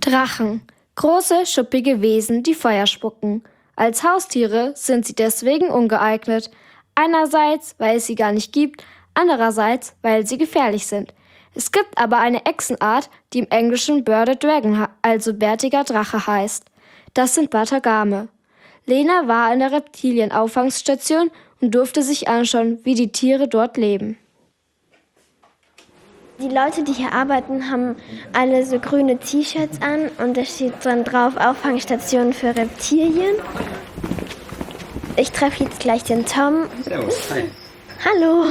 Drachen. Große, schuppige Wesen, die Feuer spucken. Als Haustiere sind sie deswegen ungeeignet. Einerseits, weil es sie gar nicht gibt, andererseits, weil sie gefährlich sind. Es gibt aber eine Echsenart, die im Englischen Bearded Dragon, also bärtiger Drache heißt. Das sind Batagame. Lena war in der Reptilienauffangstation und durfte sich anschauen, wie die Tiere dort leben. Die Leute, die hier arbeiten, haben alle so grüne T-Shirts an und da steht dann drauf Auffangstation für Reptilien. Ich treffe jetzt gleich den Tom. Servus, hi. Hallo.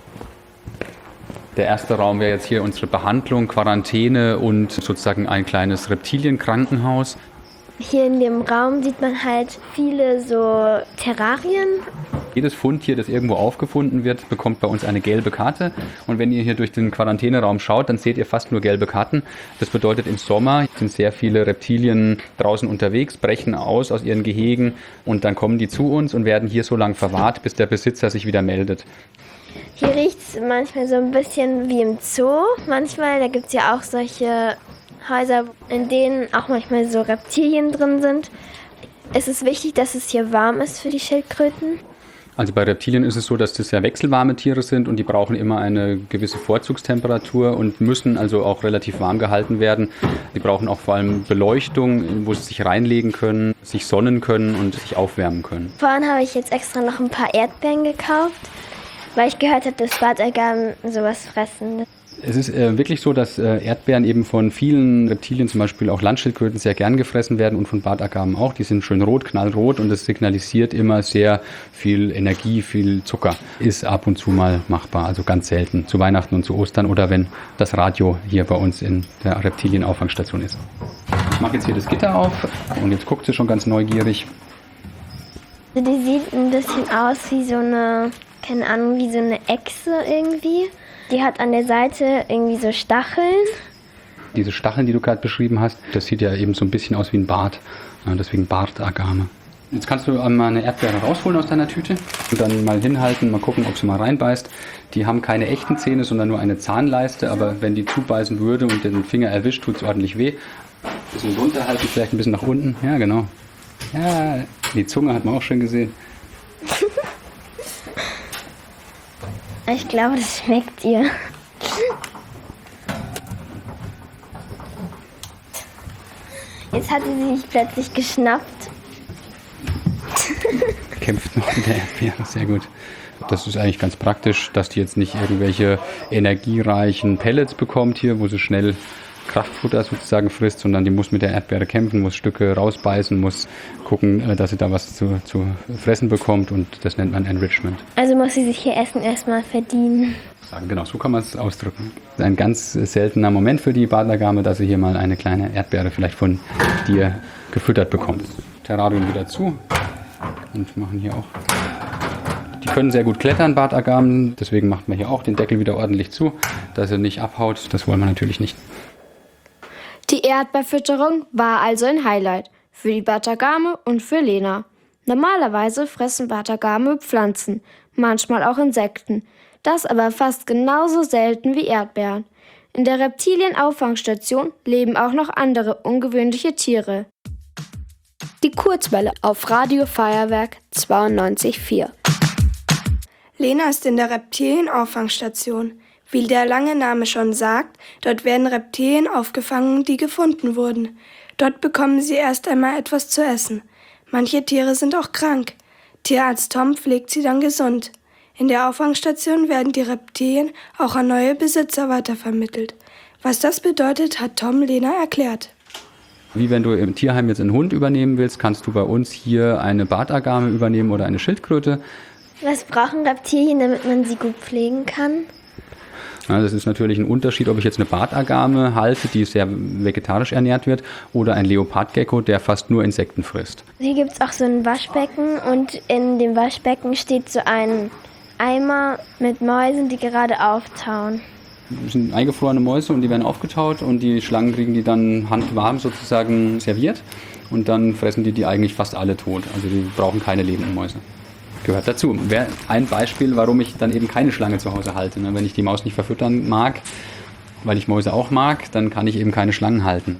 Der erste Raum wäre jetzt hier unsere Behandlung, Quarantäne und sozusagen ein kleines Reptilienkrankenhaus. Hier in dem Raum sieht man halt viele so Terrarien. Jedes Fundtier, das irgendwo aufgefunden wird, bekommt bei uns eine gelbe Karte. Und wenn ihr hier durch den Quarantäneraum schaut, dann seht ihr fast nur gelbe Karten. Das bedeutet, im Sommer sind sehr viele Reptilien draußen unterwegs, brechen aus ihren Gehegen und dann kommen die zu uns und werden hier so lange verwahrt, bis der Besitzer sich wieder meldet. Hier riecht es manchmal so ein bisschen wie im Zoo. Manchmal, da gibt es ja auch solche Häuser, in denen auch manchmal so Reptilien drin sind. Es ist wichtig, dass es hier warm ist für die Schildkröten. Also bei Reptilien ist es so, dass das ja wechselwarme Tiere sind und die brauchen immer eine gewisse Vorzugstemperatur und müssen also auch relativ warm gehalten werden. Die brauchen auch vor allem Beleuchtung, wo sie sich reinlegen können, sich sonnen können und sich aufwärmen können. Vorhin habe ich jetzt extra noch ein paar Erdbeeren gekauft, weil ich gehört habe, dass Bartagamen sowas fressen. Es ist wirklich so, dass Erdbeeren eben von vielen Reptilien, zum Beispiel auch Landschildkröten, sehr gern gefressen werden und von Bartagamen auch. Die sind schön rot, knallrot und das signalisiert immer sehr viel Energie, viel Zucker. Ist ab und zu mal machbar, also ganz selten, zu Weihnachten und zu Ostern oder wenn das Radio hier bei uns in der Reptilienauffangstation ist. Ich mache jetzt hier das Gitter auf und jetzt guckt sie schon ganz neugierig. Die sieht ein bisschen aus wie so eine, keine Ahnung, wie so eine Echse irgendwie. Die hat an der Seite irgendwie so Stacheln. Diese Stacheln, die du gerade beschrieben hast, das sieht ja eben so ein bisschen aus wie ein Bart. Deswegen Bartagame. Jetzt kannst du mal eine Erdbeere rausholen aus deiner Tüte und dann mal hinhalten, mal gucken, ob sie mal reinbeißt. Die haben keine echten Zähne, sondern nur eine Zahnleiste. Aber wenn die zubeißen würde und den Finger erwischt, tut es ordentlich weh. Ein bisschen runterhalten, vielleicht ein bisschen nach unten. Ja, genau. Ja, die Zunge hat man auch schon gesehen. Ich glaube, das schmeckt ihr. Jetzt hat sie sich plötzlich geschnappt. Kämpft noch mit der Erdbeere, sehr gut. Das ist eigentlich ganz praktisch, dass die jetzt nicht irgendwelche energiereichen Pellets bekommt hier, wo sie schnell Kraftfutter sozusagen frisst, sondern die muss mit der Erdbeere kämpfen, muss Stücke rausbeißen, muss gucken, dass sie da was zu fressen bekommt und das nennt man Enrichment. Also muss sie sich hier Essen erstmal verdienen. Genau, so kann man es ausdrücken. Das ist ein ganz seltener Moment für die Bartagame, dass sie hier mal eine kleine Erdbeere vielleicht von dir gefüttert bekommt. Terrarium wieder zu und machen hier auch. Die können sehr gut klettern, Bartagamen, deswegen macht man hier auch den Deckel wieder ordentlich zu, dass er nicht abhaut. Das wollen wir natürlich nicht. Die Erdbeerfütterung war also ein Highlight für die Batagame und für Lena. Normalerweise fressen Batagame Pflanzen, manchmal auch Insekten, das aber fast genauso selten wie Erdbeeren. In der Reptilienauffangstation leben auch noch andere ungewöhnliche Tiere. Die Kurzwelle auf Radio Feuerwerk 92,4. Lena ist in der Reptilienauffangstation. Wie der lange Name schon sagt, dort werden Reptilien aufgefangen, die gefunden wurden. Dort bekommen sie erst einmal etwas zu essen. Manche Tiere sind auch krank. Tierarzt Tom pflegt sie dann gesund. In der Auffangstation werden die Reptilien auch an neue Besitzer weitervermittelt. Was das bedeutet, hat Tom Lena erklärt. Wie wenn du im Tierheim jetzt einen Hund übernehmen willst, kannst du bei uns hier eine Bartagame übernehmen oder eine Schildkröte. Was brauchen Reptilien, damit man sie gut pflegen kann? Ja, das ist natürlich ein Unterschied, ob ich jetzt eine Bartagame halte, die sehr vegetarisch ernährt wird, oder ein Leopardgecko, der fast nur Insekten frisst. Hier gibt es auch so ein Waschbecken und in dem Waschbecken steht so ein Eimer mit Mäusen, die gerade auftauen. Das sind eingefrorene Mäuse und die werden aufgetaut und die Schlangen kriegen die dann handwarm sozusagen serviert und dann fressen die eigentlich fast alle tot. Also die brauchen keine lebenden Mäuse. Gehört dazu. Wäre ein Beispiel, warum ich dann eben keine Schlange zu Hause halte. Wenn ich die Maus nicht verfüttern mag, weil ich Mäuse auch mag, dann kann ich eben keine Schlangen halten.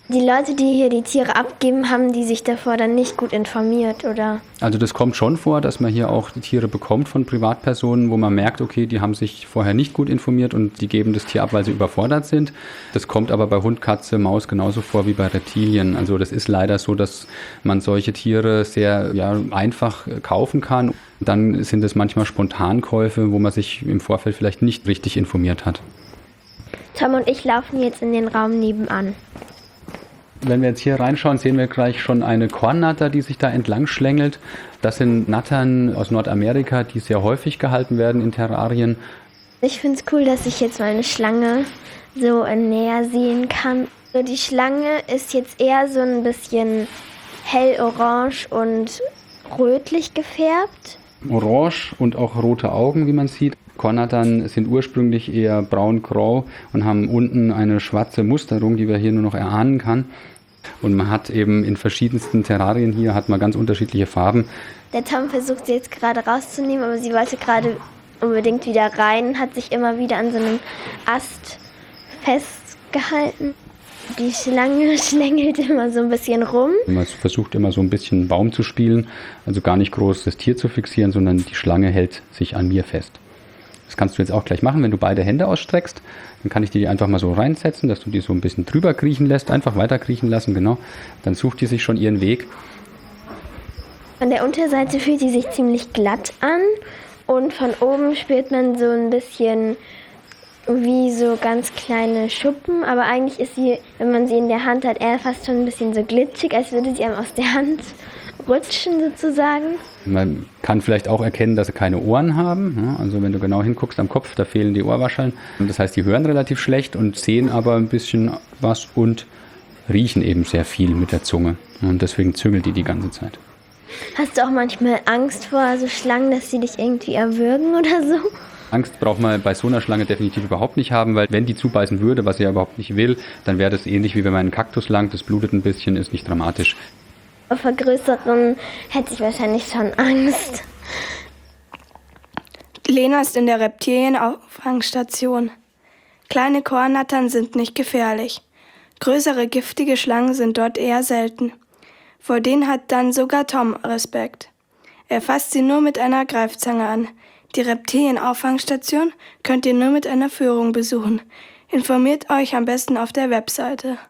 Die Leute, die hier die Tiere abgeben, haben die sich davor dann nicht gut informiert, oder? Also das kommt schon vor, dass man hier auch die Tiere bekommt von Privatpersonen, wo man merkt, okay, die haben sich vorher nicht gut informiert und die geben das Tier ab, weil sie überfordert sind. Das kommt aber bei Hund, Katze, Maus genauso vor wie bei Reptilien. Also das ist leider so, dass man solche Tiere sehr einfach kaufen kann. Dann sind es manchmal Spontankäufe, wo man sich im Vorfeld vielleicht nicht richtig informiert hat. Tom und ich laufen jetzt in den Raum nebenan. Wenn wir jetzt hier reinschauen, sehen wir gleich schon eine Kornnatter, die sich da entlang schlängelt. Das sind Nattern aus Nordamerika, die sehr häufig gehalten werden in Terrarien. Ich finde es cool, dass ich jetzt mal eine Schlange so näher sehen kann. So, die Schlange ist jetzt eher so ein bisschen hellorange und rötlich gefärbt. Orange und auch rote Augen, wie man sieht. Kornnattern sind ursprünglich eher braun-grau und haben unten eine schwarze Musterung, die wir hier nur noch erahnen kann. Und man hat eben in verschiedensten Terrarien hier hat man ganz unterschiedliche Farben. Der Tom versucht sie jetzt gerade rauszunehmen, aber sie wollte gerade unbedingt wieder rein, hat sich immer wieder an so einem Ast festgehalten. Die Schlange schlängelt immer so ein bisschen rum. Man versucht immer so ein bisschen Baum zu spielen, also gar nicht groß das Tier zu fixieren, sondern die Schlange hält sich an mir fest. Das kannst du jetzt auch gleich machen, wenn du beide Hände ausstreckst. Dann kann ich die einfach mal so reinsetzen, dass du die so ein bisschen drüber kriechen lässt, einfach weiter kriechen lassen, genau. Dann sucht die sich schon ihren Weg. Von der Unterseite fühlt die sich ziemlich glatt an und von oben spürt man so ein bisschen wie so ganz kleine Schuppen, aber eigentlich ist sie, wenn man sie in der Hand hat, eher fast schon ein bisschen so glitschig, als würde sie einem aus der Hand rutschen sozusagen. Man kann vielleicht auch erkennen, dass sie keine Ohren haben. Ja, also wenn du genau hinguckst am Kopf, da fehlen die Ohrwascheln. Das heißt, die hören relativ schlecht und sehen aber ein bisschen was und riechen eben sehr viel mit der Zunge. Und deswegen züngelt die ganze Zeit. Hast du auch manchmal Angst vor so Schlangen, dass sie dich irgendwie erwürgen oder so? Angst braucht man bei so einer Schlange definitiv überhaupt nicht haben, weil wenn die zubeißen würde, was sie ja überhaupt nicht will, dann wäre das ähnlich wie wenn man einen Kaktus langt, das blutet ein bisschen, ist nicht dramatisch. Vor größeren hätte ich wahrscheinlich schon Angst. Lena ist in der Reptilienauffangstation. Kleine Kornnattern sind nicht gefährlich. Größere giftige Schlangen sind dort eher selten. Vor denen hat dann sogar Tom Respekt. Er fasst sie nur mit einer Greifzange an. Die Reptilienauffangstation könnt ihr nur mit einer Führung besuchen. Informiert euch am besten auf der Webseite.